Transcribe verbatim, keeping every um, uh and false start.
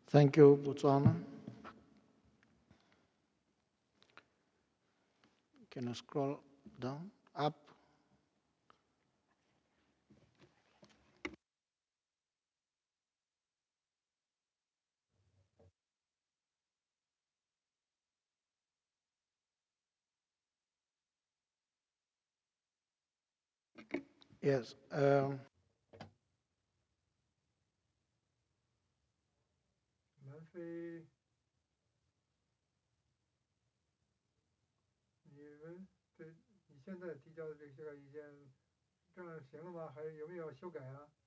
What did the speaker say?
Thank you, Botswana. Can you scroll down, up? Yes. Um, 南非，你们对你现在提交的这个修改意见，这样行了吗？还是有没有要修改啊？